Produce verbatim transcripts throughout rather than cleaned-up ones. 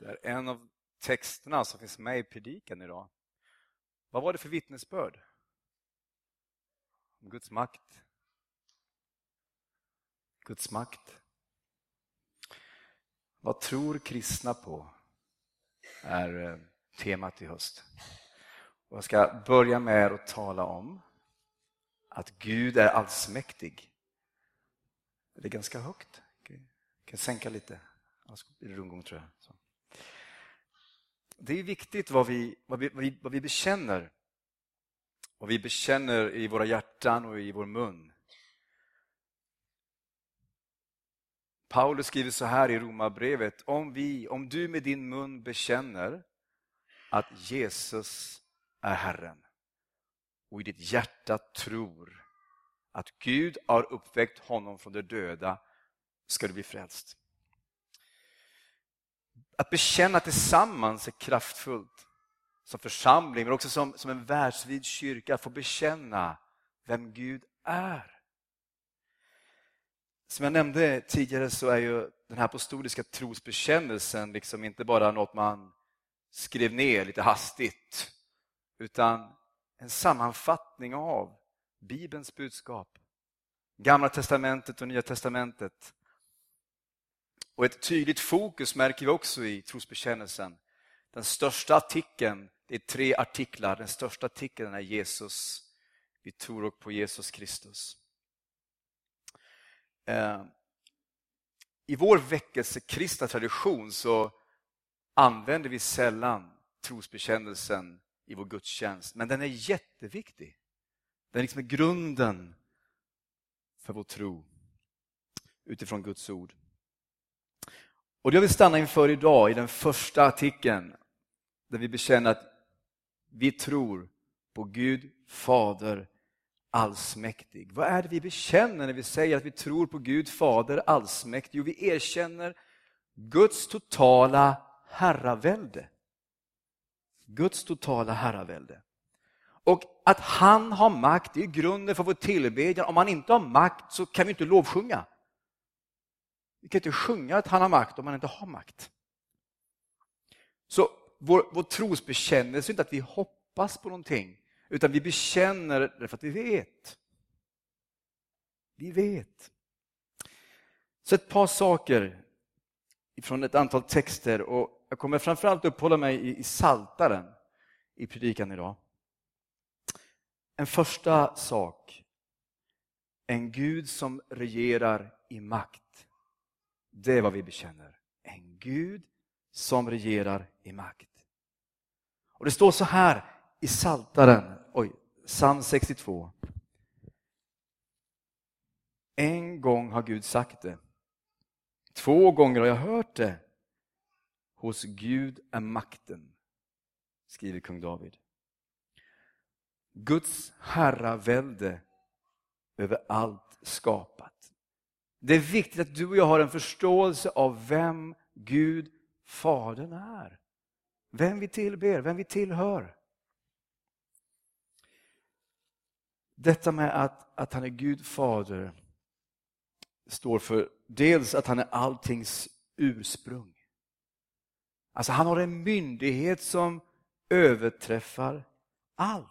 Det är en av texterna som finns med i predikan idag. Vad var det för vittnesbörd? Om Guds makt. Guds makt. Vad tror kristna på? Är temat i höst. Och jag ska börja med att tala om att Gud är allsmäktig. Det är ganska högt. Jag kan sänka lite. Annars blir det rundgång, tror jag. Så. Det är viktigt vad vi, vad, vi, vad, vi, vad vi bekänner. Vad vi bekänner i våra hjärtan och i vår mun. Paulus skriver så här i Romarbrevet: om, vi, om du med din mun bekänner att Jesus är Herren och i ditt hjärta tror att Gud har uppväckt honom från de döda, ska du bli frälst. Att bekänna tillsammans är kraftfullt. Som församling, men också som, som en världsvid kyrka, att få bekänna vem Gud är. Som jag nämnde tidigare så är ju den här apostoliska trosbekännelsen liksom inte bara något man skrev ner lite hastigt, utan en sammanfattning av Bibelns budskap. Gamla testamentet och Nya testamentet. Och ett tydligt fokus märker vi också i trosbekännelsen. Den största artikeln, det är tre artiklar. Den största artikeln är Jesus. Vi tror på Jesus Kristus. I vår väckelse kristna tradition så använder vi sällan trosbekännelsen i vår gudstjänst. Men den är jätteviktig. Den är liksom grunden för vår tro utifrån Guds ord. Och det jag vill stanna inför idag i den första artikeln, där vi bekänner att vi tror på Gud Fader allsmäktig. Vad är det vi bekänner när vi säger att vi tror på Gud Fader allsmäktig? Jo, vi erkänner Guds totala herravälde. Guds totala herravälde. Och att han har makt är grunden för vår tillbedjan. Om han inte har makt så kan vi inte lovsjunga. Vi kan inte sjunga att han har makt om han inte har makt. Så vår, vår trosbekännelse är inte att vi hoppas på någonting, utan vi bekänner det för att vi vet. Vi vet. Så ett par saker från ett antal texter, och jag kommer framförallt uppehålla mig i, i Psaltaren i predikan idag. En första sak. En Gud som regerar i makt. Det är vad vi bekänner. En Gud som regerar i makt. Och det står så här i Psaltaren, oj, psalm sextiotvå. En gång har Gud sagt det. Två gånger har jag hört det. Hos Gud är makten, skriver kung David. Guds herravälde över allt skapat. Det är viktigt att du och jag har en förståelse av vem Gud Fadern är. Vem vi tillber, vem vi tillhör. Detta med att, att han är Gud Fader står för dels att han är alltings ursprung. Alltså han har en myndighet som överträffar allt.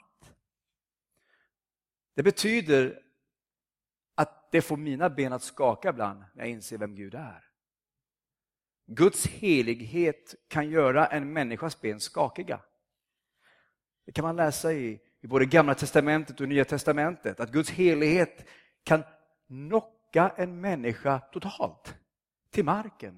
Det betyder att det får mina ben att skaka ibland när jag inser vem Gud är. Guds helighet kan göra en människas ben skakiga. Det kan man läsa i, i både Gamla testamentet och Nya testamentet. Att Guds helighet kan knocka en människa totalt till marken.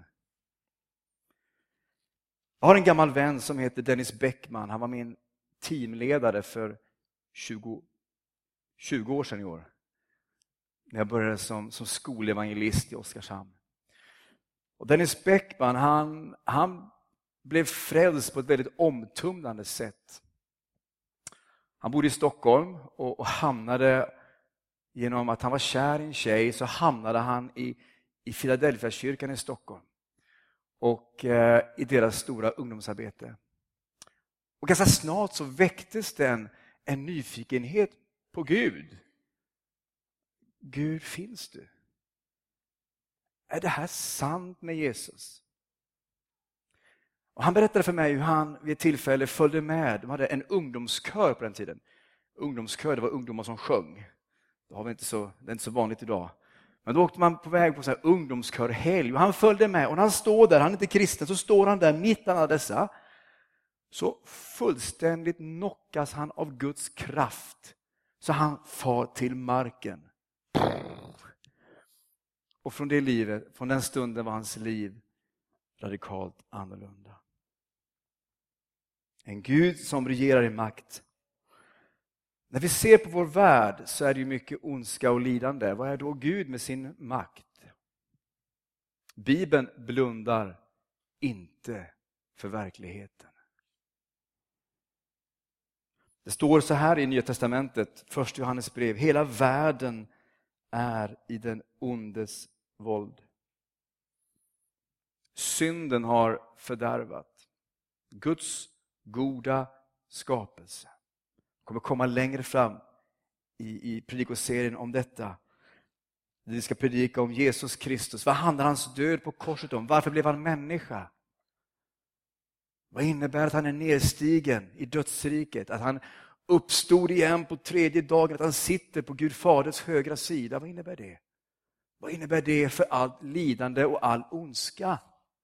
Jag har en gammal vän som heter Dennis Bäckman. Han var min teamledare för tjugo, tjugo år sedan i år. När jag började som, som skolevangelist i Oskarshamn. Och Dennis Bäckman, han, han blev frälst på ett väldigt omtumlande sätt. Han bodde i Stockholm och, och hamnade, genom att han var kär i en tjej, så hamnade han i, i Philadelphia-kyrkan i Stockholm. Och eh, i deras stora ungdomsarbete. Och ganska snart så väcktes det en, en nyfikenhet på Gud. Gud, finns du? Är det här sant med Jesus? Och han berättade för mig hur han vid ett tillfälle följde med. De hade en ungdomskör på den tiden. Ungdomskör, det var ungdomar som sjöng. Det, har vi inte så, det är inte så vanligt idag. Men då åkte man på väg på så här ungdomskörhelg. Och han följde med. Och när han står där, han är inte kristen, så står han där mitt bland dessa. Så fullständigt knockas han av Guds kraft. Så han far till marken. Och från det livet, från den stunden var hans liv radikalt annorlunda. En Gud som regerar i makt. När vi ser på vår värld så är det ju mycket ondska och lidande. Vad är då Gud med sin makt? Bibeln blundar inte för verkligheten. Det står så här i Nya testamentet, första Johannes brev. Hela världen är i den ondes våld. Synden har fördärvat Guds goda skapelse. Jag kommer komma längre fram i, i predikoserien om detta. Vi ska predika om Jesus Kristus. Vad handlar hans död på korset om? Varför blev han människa? Vad innebär att han är nedstigen i dödsriket? Att han uppstod igen på tredje dagen? Att han sitter på Gud Faders högra sida? Vad innebär det? Vad innebär det för allt lidande och all ondska?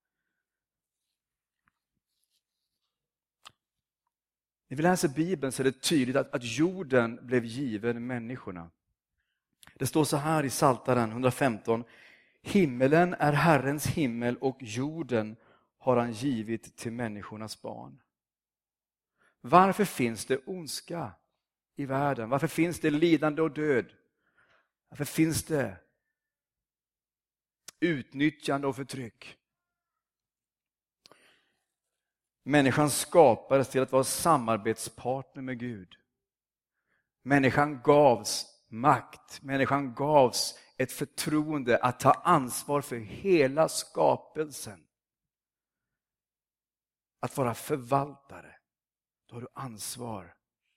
När vi läser Bibeln så är det tydligt att, att jorden blev given människorna. Det står så här i Psaltaren hundrafemton. Himmelen är Herrens himmel och jorden har han givit till människornas barn. Varför finns det ondska i världen? Varför finns det lidande och död? Varför finns det utnyttjande och förtryck? Människan skapades till att vara samarbetspartner med Gud. Människan gavs makt. Människan gavs ett förtroende att ta ansvar för hela skapelsen. Att vara förvaltare. Då har du ansvar.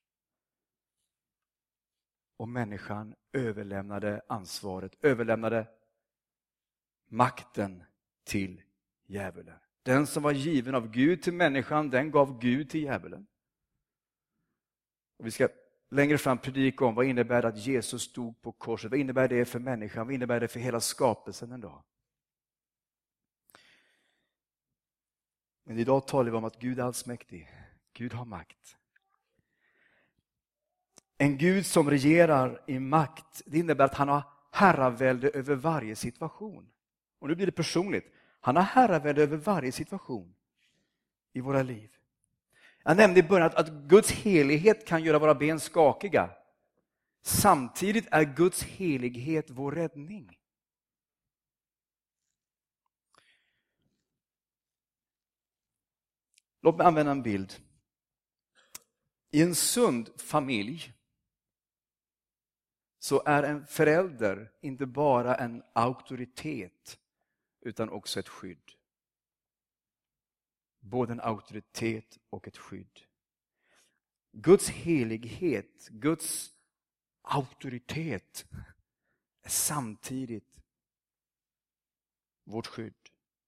Och människan överlämnade ansvaret. Överlämnade makten till djävulen. Den som var given av Gud till människan, den gav Gud till djävulen. Och vi ska längre fram predika om vad innebär det att Jesus stod på korset. Vad innebär det för människan? Vad innebär det för hela skapelsen en dag? Men idag talar vi om att Gud är allsmäktig. Gud har makt. En Gud som regerar i makt, det innebär att han har herravälde över varje situation. Och nu blir det personligt. Han har herravälde över varje situation i våra liv. Jag nämnde i början att, att Guds helighet kan göra våra ben skakiga. Samtidigt är Guds helighet vår räddning. Låt mig använda en bild. I en sund familj så är en förälder inte bara en auktoritet utan också ett skydd. Både en auktoritet och ett skydd. Guds helighet, Guds auktoritet är samtidigt vårt skydd.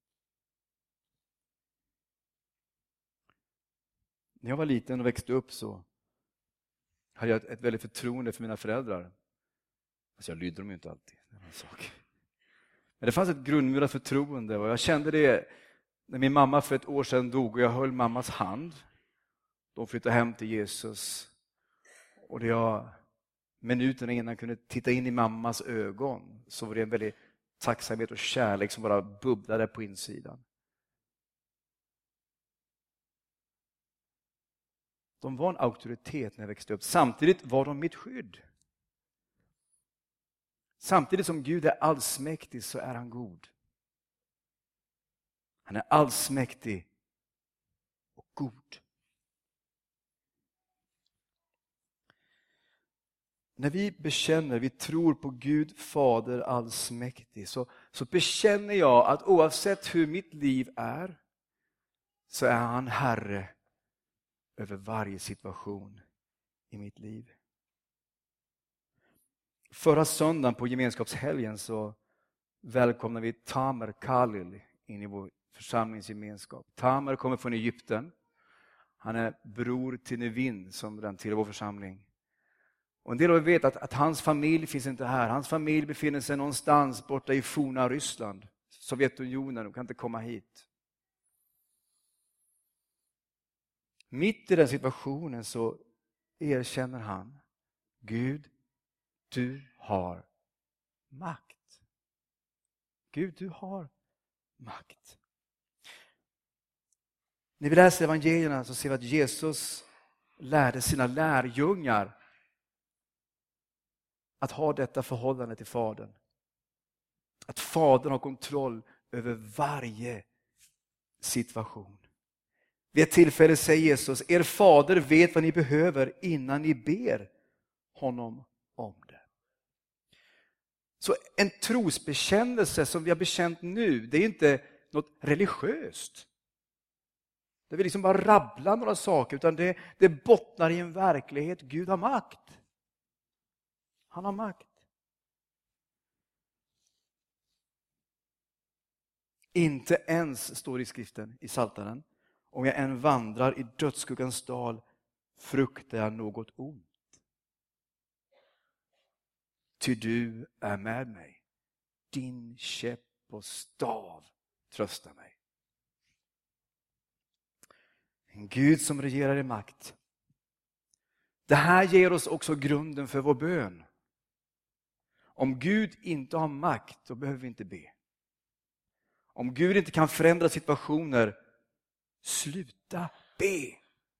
När jag var liten och växte upp så hade jag ett väldigt förtroende för mina föräldrar. Alltså jag lydde dem ju inte alltid. Det var en sak. Men det fanns ett grundmurat förtroende och jag kände det när min mamma för ett år sedan dog och jag höll mammas hand. De flyttade hem till Jesus. Och det jag minuterna innan kunde titta in i mammas ögon så var det en väldigt tacksamhet och kärlek som bara bubblade på insidan. De var en auktoritet när jag växte upp. Samtidigt var de mitt skydd. Samtidigt som Gud är allsmäktig så är han god. Han är allsmäktig och god. När vi bekänner, vi tror på Gud Fader allsmäktig, så, så bekänner jag att oavsett hur mitt liv är så är han Herre över varje situation i mitt liv. Förra söndagen på gemenskapshelgen så välkomnade vi Tamer Khalil in i vår församlingsgemenskap. Tamar kommer från Egypten. Han är bror till Nevin som den tillhör vår församling. Och en del av er vet att, att hans familj finns inte här. Hans familj befinner sig någonstans borta i forna Ryssland. Sovjetunionen, de kan inte komma hit. Mitt i den situationen så erkänner han: Gud, du har makt. Gud, du har makt. När vi läser evangelierna så ser vi att Jesus lärde sina lärjungar att ha detta förhållande till Fadern. Att Fadern har kontroll över varje situation. Vid ett tillfälle säger Jesus: er fader vet vad ni behöver innan ni ber honom om det. Så en trosbekännelse som vi har bekänt nu, det är inte något religiöst. Det vill liksom bara rabbla några saker, utan det, det bottnar i en verklighet. Gud har makt. Han har makt. Inte ens, står det i skriften i Psaltaren, om jag än vandrar i dödsskuggans dal fruktar jag något ont. Ty du är med mig. Din käpp och stav tröstar mig. En Gud som regerar i makt. Det här ger oss också grunden för vår bön. Om Gud inte har makt, då behöver vi inte be. Om Gud inte kan förändra situationer, sluta be.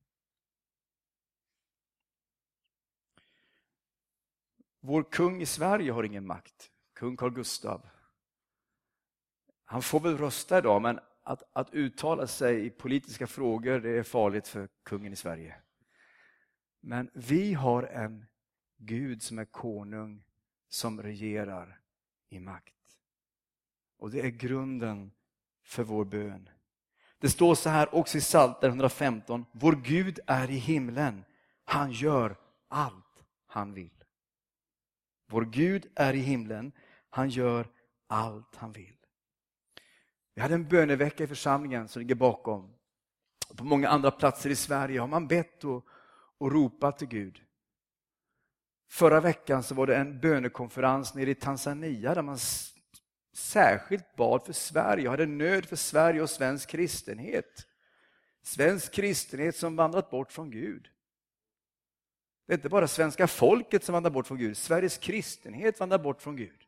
Vår kung i Sverige har ingen makt. Kung Carl Gustav. Han får väl rösta idag, men att, att uttala sig i politiska frågor, det är farligt för kungen i Sverige. Men vi har en Gud som är konung, som regerar i makt. Och det är grunden för vår bön. Det står så här också i Psaltaren hundrafemton. Vår Gud är i himlen. Han gör allt han vill. Vår Gud är i himlen. Han gör allt han vill. Vi hade en bönevecka i församlingen som ligger bakom. På många andra platser i Sverige har man bett och, och ropat till Gud. Förra veckan så var det en bönekonferens nere i Tanzania där man särskilt bad för Sverige, hade nöd för Sverige och svensk kristenhet. Svensk kristenhet som vandrat bort från Gud. Det är inte bara svenska folket som vandrar bort från Gud. Sveriges kristenhet vandrar bort från Gud.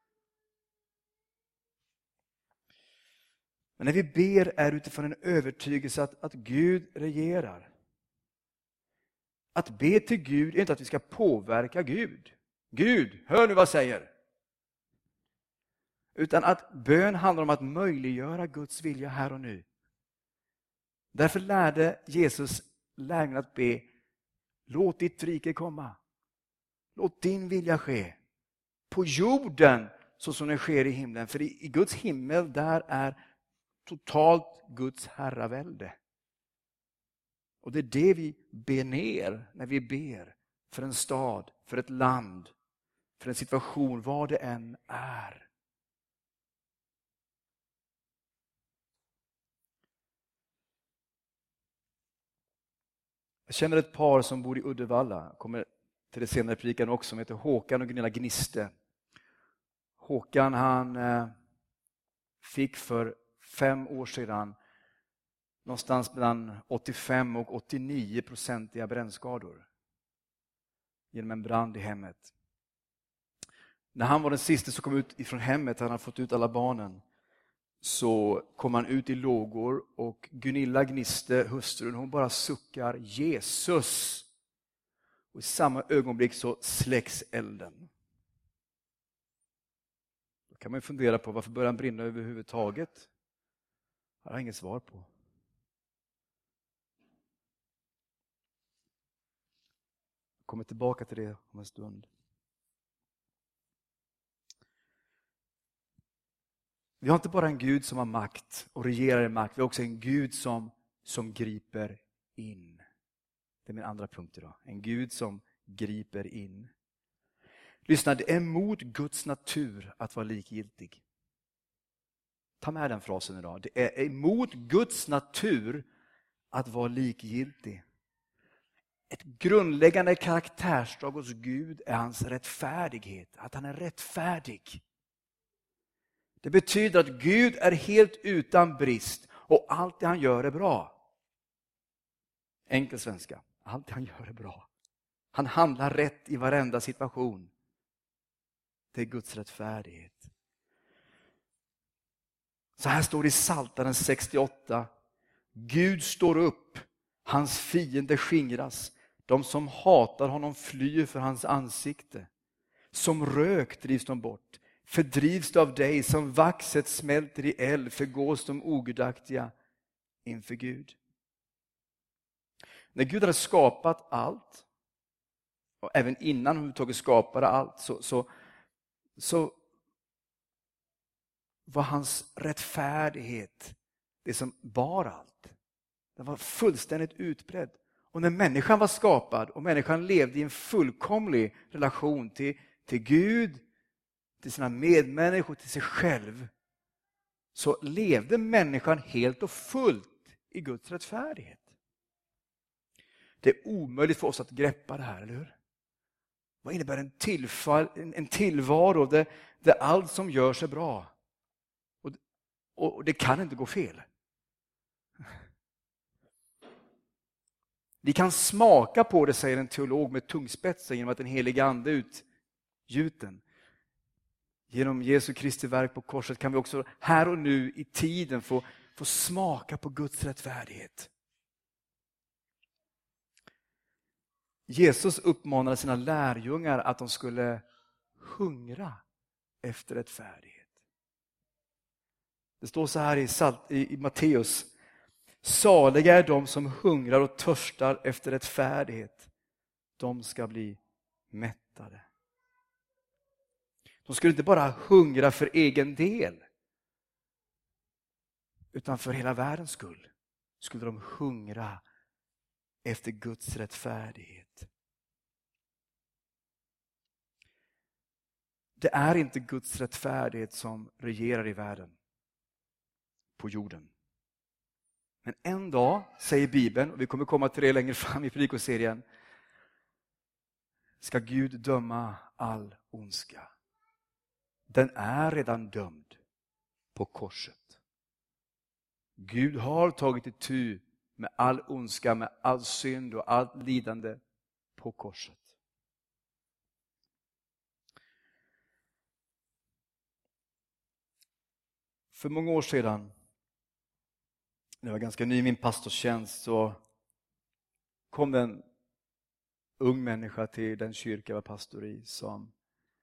Men när vi ber är utifrån en övertygelse att, att Gud regerar. Att be till Gud är inte att vi ska påverka Gud. Gud, hör nu vad jag säger. Utan att bön handlar om att möjliggöra Guds vilja här och nu. Därför lärde Jesus lärjungarna att be: låt ditt rike komma. Låt din vilja ske. På jorden så som den sker i himlen. För i, i Guds himmel där är totalt Guds herravälde. Och det är det vi ber ner när vi ber för en stad, för ett land, för en situation, vad det än är. Jag känner ett par som bor i Uddevalla, kommer till det senare predikan också, som heter Håkan och Gunilla Gniste. Håkan han eh, fick för fem år sedan någonstans mellan åttiofem och åttionio procentiga brännskador genom en brand i hemmet. När han var den sista som kom ut ifrån hemmet, han hade fått ut alla barnen, så kom han ut i lågor och Gunilla Gniste, hustrun, hon bara suckar Jesus. Och i samma ögonblick så släcks elden. Då kan man fundera på varför börjar han brinna överhuvudtaget? Jag har inget svar på. Jag kommer tillbaka till det om en stund. Vi har inte bara en Gud som har makt och regerar i makt. Vi har också en Gud som, som griper in. Det är min andra punkt idag. En Gud som griper in. Lyssna, det är mot Guds natur att vara likgiltig. Ta med den frasen idag. Det är emot Guds natur att vara likgiltig. Ett grundläggande karaktärsdrag hos Gud är hans rättfärdighet. Att han är rättfärdig. Det betyder att Gud är helt utan brist och allt det han gör är bra. Enkel svenska. Allt det han gör är bra. Han handlar rätt i varenda situation. Det är Guds rättfärdighet. Så här står det i Psaltaren sextioåtta. Gud står upp, hans fiender skingras. De som hatar honom flyr för hans ansikte. Som rök drivs de bort. Fördrivs de av dig, som vaxet smälter i eld, förgås de ogudaktiga inför Gud. När Gud hade skapat allt, och även innan han tagit skapade allt, så, så, så var hans rättfärdighet det som bar allt. Den var fullständigt utbredd. Och när människan var skapad och människan levde i en fullkomlig relation till, till Gud, till sina medmänniskor, till sig själv, så levde människan helt och fullt i Guds rättfärdighet. Det är omöjligt för oss att greppa det här, eller hur? Vad innebär en, tillfall, en, en tillvaro där, där allt som görs är bra? Och, och, och det kan inte gå fel. Vi kan smaka på det, säger en teolog med tungspetsen, genom att den heliga ande utgjuten. Genom Jesu Kristi verk på korset kan vi också här och nu i tiden få, få smaka på Guds rättfärdighet. Jesus uppmanade sina lärjungar att de skulle hungra efter rättfärdighet. Det står så här i, Salt, i, i Matteus. Saliga är de som hungrar och törstar efter rättfärdighet. De ska bli mättade. De skulle inte bara hungra för egen del, utan för hela världens skull skulle de hungra efter Guds rättfärdighet. Det är inte Guds rättfärdighet som regerar i världen, på jorden. Men en dag, säger Bibeln, och vi kommer komma till det längre fram i predikoserien, ska Gud döma all ondska. Den är redan dömd på korset. Gud har tagit itu med all ondska, med all synd och allt lidande på korset. För många år sedan, när jag var ganska ny i min pastorstjänst, så kom det en ung människa till den kyrka jag var pastor i, som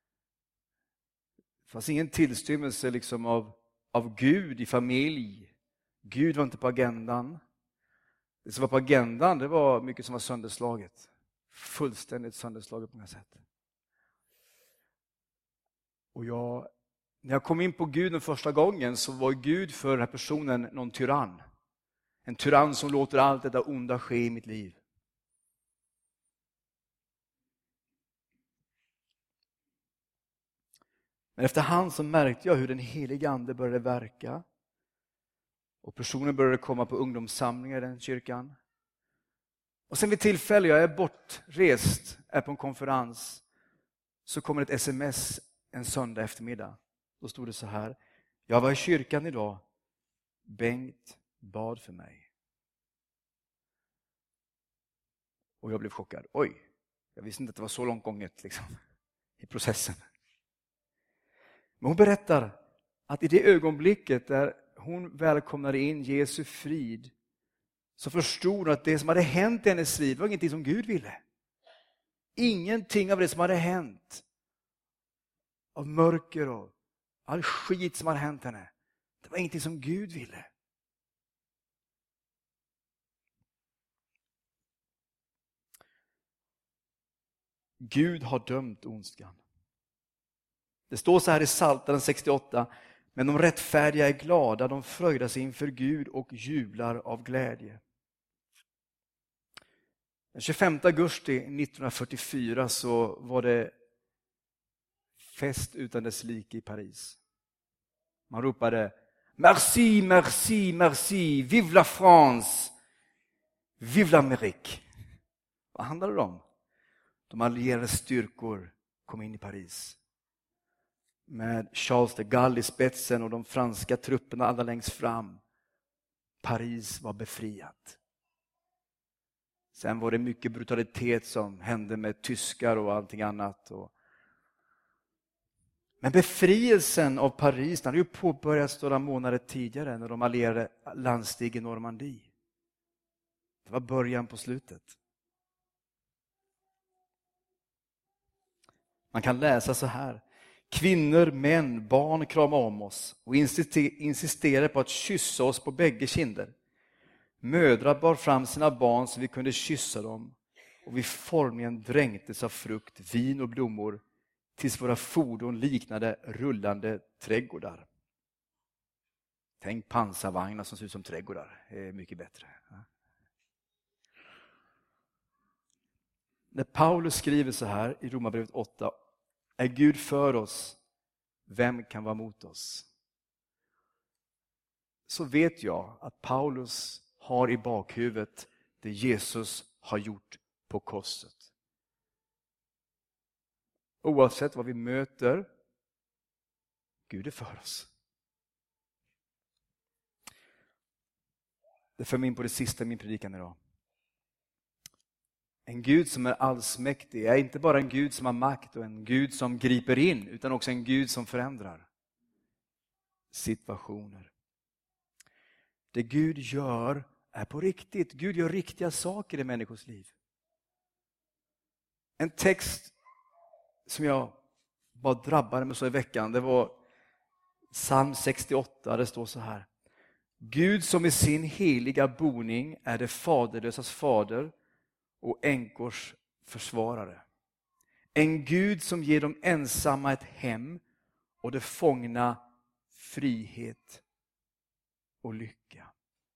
det fanns ingen tillstymmelse liksom av, av Gud i familj. Gud var inte på agendan. Det som var på agendan, det var mycket som var sönderslaget. Fullständigt sönderslaget på många sätt. Och jag, när jag kom in på Gud den första gången, så var Gud för den här personen någon tyrann. En tyrann som låter allt detta onda ske i mitt liv. Men efterhand så märkte jag hur den heliga ande började verka. Och personen började komma på ungdomssamlingar i den kyrkan. Och sen vid tillfälle, jag är bortrest, är på en konferens, så kommer ett sms en söndag eftermiddag. Då stod det så här: jag var i kyrkan idag. Bengt bad för mig. Och jag blev chockad. Oj, jag visste inte att det var så långt gånget liksom, i processen. Men hon berättar att i det ögonblicket där hon välkomnade in Jesu frid, så förstod hon att det som hade hänt i hennes liv var ingenting som Gud ville. Ingenting av det som hade hänt, av mörker och all skit som hade hänt henne, det var ingenting som Gud ville. Gud har dömt ondskan. Det står så här i Psaltaren sextioåtta: men de rättfärdiga är glada, de fröjdar sig inför Gud och jublar av glädje. Den tjugofemte augusti nittonhundrafyrtiofyra så var det fest utan dess like i Paris. Man ropade: Merci, merci, merci. Vive la France. Vive l'Amérique. Vad handlar det om? De allierade styrkor kom in i Paris. Med Charles de Gaulle i spetsen och de franska trupperna alla längst fram. Paris var befriat. Sen var det mycket brutalitet som hände med tyskar och allting annat. Men befrielsen av Paris hade ju påbörjats några månader tidigare när de allierade landsteg i Normandie. Det var början på slutet. Man kan läsa så här. Kvinnor, män, barn kramade om oss och insisterade på att kyssa oss på bägge kinder. Mödrar bar fram sina barn så vi kunde kyssa dem och vi formligen dränktes av frukt, vin och blommor tills våra fordon liknade rullande trädgårdar. Tänk pansarvagnar som ser ut som trädgårdar. Det är mycket bättre. När Paulus skriver så här i Romarbrevet åtta. Är Gud för oss, vem kan vara mot oss? Så vet jag att Paulus har i bakhuvudet det Jesus har gjort på korset. Oavsett vad vi möter, Gud är för oss. Det för mig in på det sista i min predikan idag. En Gud som är allsmäktig är inte bara en Gud som har makt och en Gud som griper in, utan också en Gud som förändrar situationer. Det Gud gör är på riktigt. Gud gör riktiga saker i människors liv. En text som jag bara drabbade mig så i veckan, det var psalm sextioåtta. Det står så här. Gud som i sin heliga boning är det faderlösas fader och änkors försvarare. En Gud som ger dem ensamma ett hem och det fångna frihet och lycka.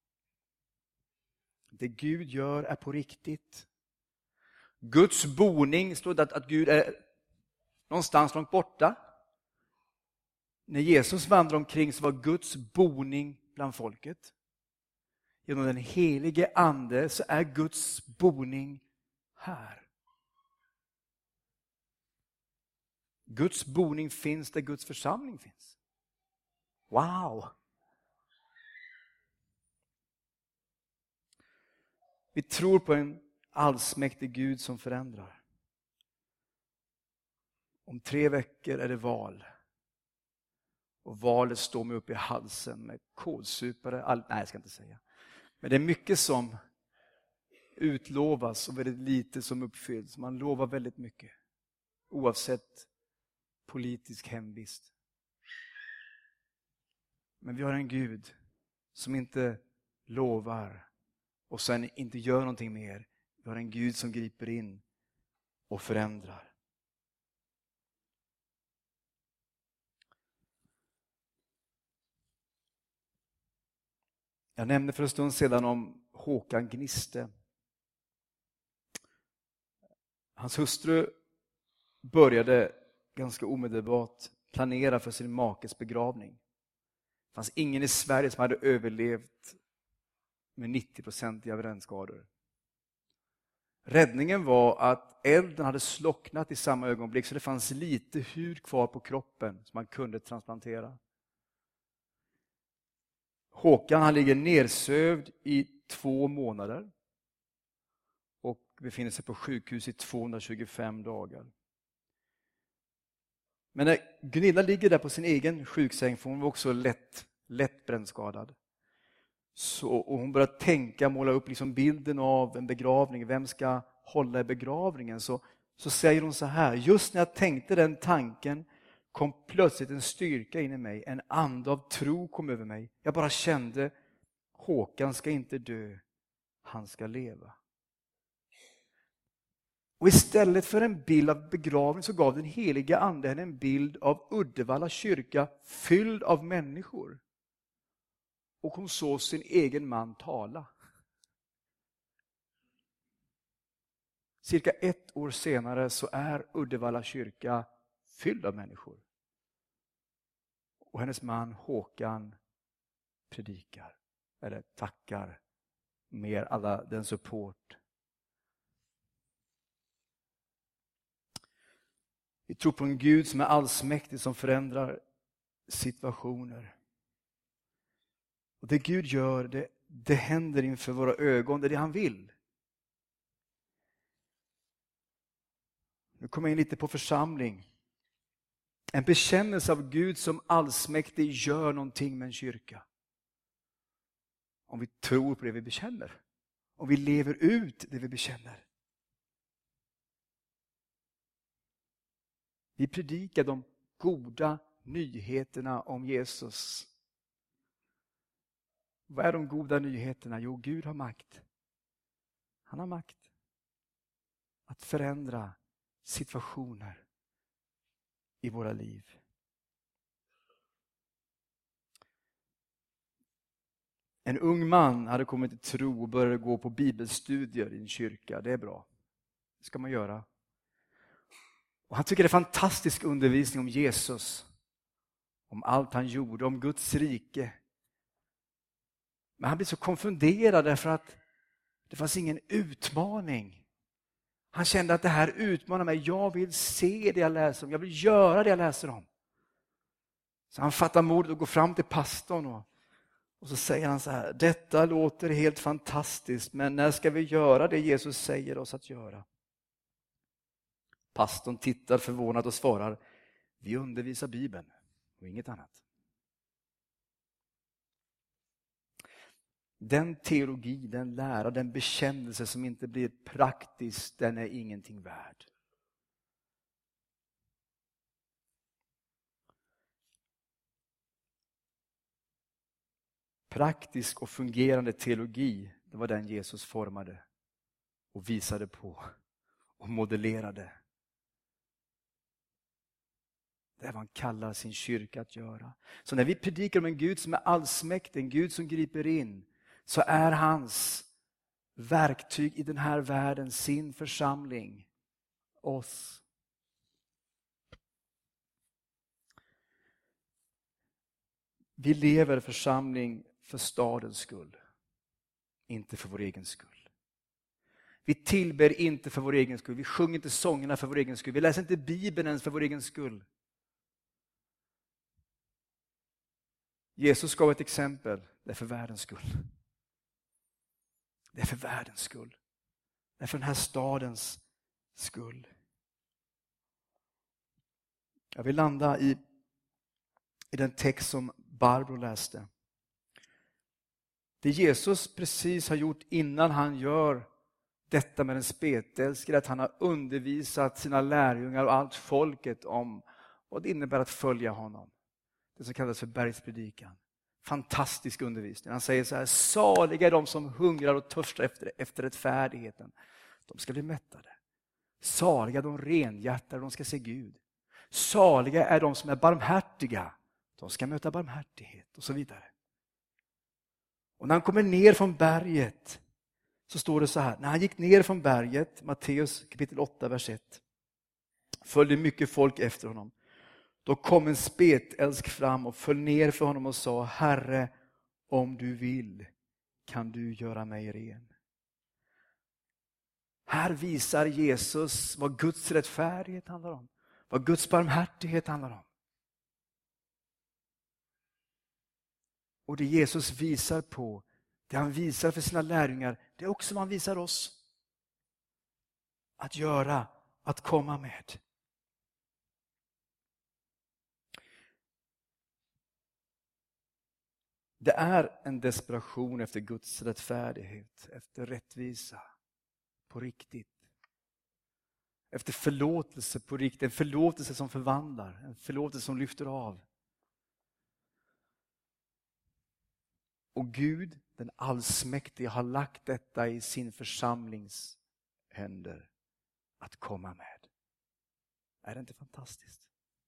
Det Gud gör är på riktigt. Guds boning, står det att, att Gud är någonstans långt borta. När Jesus vandrade omkring så var Guds boning bland folket. Genom den helige ande så är Guds boning här. Guds boning finns där Guds församling finns. Wow! Vi tror på en allsmäktig Gud som förändrar. Om tre veckor är det val. Och valet står mig upp i halsen med kolsupare. All... Nej, jag ska inte säga. Men det är mycket som utlovas och väldigt lite som uppfylls. Man lovar väldigt mycket. Oavsett politisk hemvist. Men vi har en Gud som inte lovar och sen inte gör någonting mer. Vi har en Gud som griper in och förändrar. Jag nämnde för en stund sedan om Håkan Gniste. Hans hustru började ganska omedelbart planera för sin makes begravning. Det fanns ingen i Sverige som hade överlevt med nittio procent av brännskador. Räddningen var att elden hade slocknat i samma ögonblick så det fanns lite hud kvar på kroppen som man kunde transplantera. Håkan han ligger nersövd i två månader och befinner sig på sjukhus i tvåhundratjugofem dagar. Men när Gunilla ligger där på sin egen sjuksäng, för hon var också lätt, lätt brännskadad. Så, och hon börjar tänka, måla upp liksom bilden av en begravning. Vem ska hålla i begravningen? Så, så säger hon så här. Just när jag tänkte den tanken kom plötsligt en styrka in i mig. En ande av tro kom över mig. Jag bara kände, Håkan ska inte dö. Han ska leva. Och istället för en bild av begravning så gav den heliga ande henne en bild av Uddevalla kyrka fylld av människor. Och hon såg sin egen man tala. Cirka ett år senare så är Uddevalla kyrka fylld av människor. Och hennes man Håkan predikar eller tackar med alla den support. Vi tror på en Gud som är allsmäktig, som förändrar situationer. Och det Gud gör, det, det händer inför våra ögon, det är det han vill. Nu kommer jag in lite på församling. En bekännelse av Gud som allsmäktig gör någonting med en kyrka. Om vi tror på det vi bekänner. Om vi lever ut det vi bekänner. Vi predikar de goda nyheterna om Jesus. Vad är de goda nyheterna? Jo, Gud har makt. Han har makt att förändra situationer i våra liv. En ung man hade kommit till tro och började gå på bibelstudier i en kyrka. Det är bra. Det ska man göra. Och han tycker det är fantastisk undervisning om Jesus. Om allt han gjorde, om Guds rike. Men han blev så konfunderad därför att det fanns ingen utmaning. Han kände att det här utmanar mig. Jag vill se det jag läser om. Jag vill göra det jag läser om. Så han fattar modet och går fram till pastorn och, och så säger han så här: detta låter helt fantastiskt, men när ska vi göra det Jesus säger oss att göra? Pastorn tittar förvånad och svarar: vi undervisar Bibeln och inget annat. Den teologi, den lära, den bekännelse som inte blir praktisk, den är ingenting värd. Praktisk och fungerande teologi, det var den Jesus formade och visade på och modellerade. Det är vad han kallar sin kyrka att göra. Så när vi predikar om en Gud som är allsmäktig, en Gud som griper in, så är hans verktyg i den här världen sin församling, oss. Vi lever församling för stadens skull, inte för vår egen skull. Vi tillber inte för vår egen skull, vi sjunger inte sångerna för vår egen skull, vi läser inte Bibeln ens för vår egen skull. Jesus gav ett exempel, det är för världens skull. Det är för världens skull. Det är för den här stadens skull. Jag vill landa i, i den text som Barbro läste. Det Jesus precis har gjort innan han gör detta med den spetälskare, att han har undervisat sina lärjungar och allt folket om vad det innebär att följa honom. Det som kallas för bergspredikan. Fantastisk undervisning. Han säger så här: saliga är de som hungrar och törstar efter, efter rättfärdigheten. De ska bli mättade. Saliga de renhjärtade, de ska se Gud. Saliga är de som är barmhärtiga. De ska möta barmhärtighet och så vidare. Och när han kommer ner från berget så står det så här: när han gick ner från berget, Matteus kapitel åtta, vers ett, följde mycket folk efter honom. Då kom en spetälsk fram och föll ner för honom och sa: Herre, om du vill kan du göra mig ren. Här visar Jesus vad Guds rättfärdighet handlar om. Vad Guds barmhärtighet handlar om. Och det Jesus visar på, det han visar för sina lärjungar, det är också vad han visar oss att göra, att komma med. Det är en desperation efter Guds rättfärdighet, efter rättvisa på riktigt. Efter förlåtelse på riktigt, en förlåtelse som förvandlar, en förlåtelse som lyfter av. Och Gud, den allsmäktige, har lagt detta i sin församlings händer att komma med. Är det inte fantastiskt?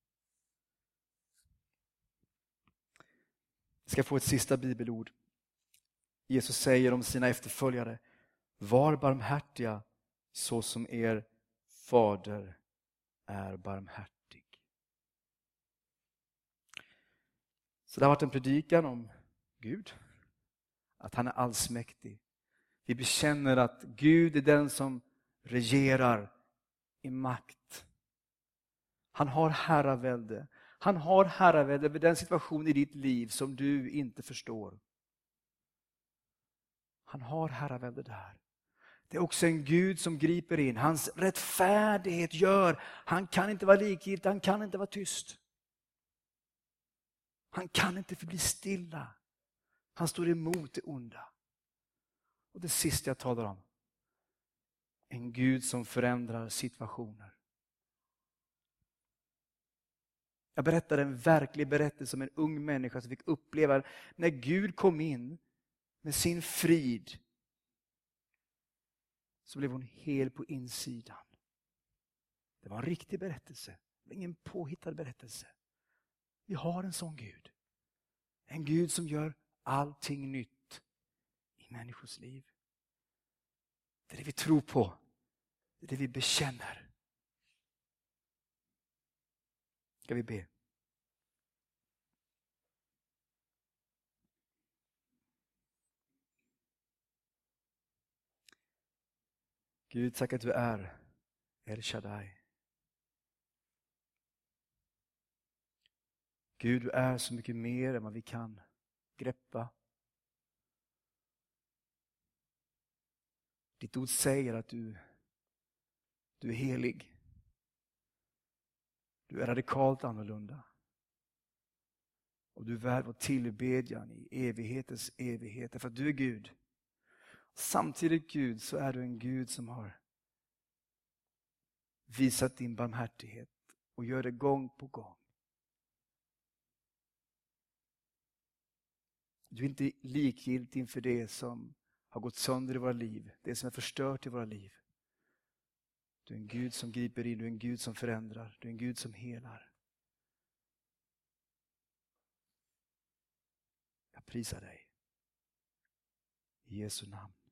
Jag ska få ett sista bibelord. Jesus säger om sina efterföljare: var barmhärtiga så som er fader är barmhärtig. Så det har varit en predikan om Gud. Att han är allsmäktig. Vi bekänner att Gud är den som regerar i makt. Han har herravälde. Han har herravälde över den situation i ditt liv som du inte förstår. Han har herravälde där. Det är också en Gud som griper in. Hans rättfärdighet gör, han kan inte vara likgiltig, han kan inte vara tyst. Han kan inte förbli stilla. Han står emot det onda. Och det sista jag talar om. En Gud som förändrar situationer. Jag berättade en verklig berättelse om en ung människa som fick uppleva när Gud kom in med sin frid. Så blev hon hel på insidan. Det var en riktig berättelse. Det var ingen påhittad berättelse. Vi har en sån Gud. En Gud som gör allting nytt i människors liv. Det är det vi tror på. Det är det vi bekänner. Ska vi be? Gud, tack att du är El Shaddai. Gud, du är så mycket mer än vad vi kan greppa. Ditt ord säger att du, du är helig. Du är radikalt annorlunda. Och du är värd vår tillbedjan i evighetens evighet. För att du är Gud. Samtidigt Gud så är du en Gud som har visat din barmhärtighet och gör det gång på gång. Du är inte likgiltig inför det som har gått sönder i våra liv. Det som är förstört i våra liv. Du är en Gud som griper in. Du är en Gud som förändrar. Du är en Gud som helar. Jag prisar dig. I Jesu namn.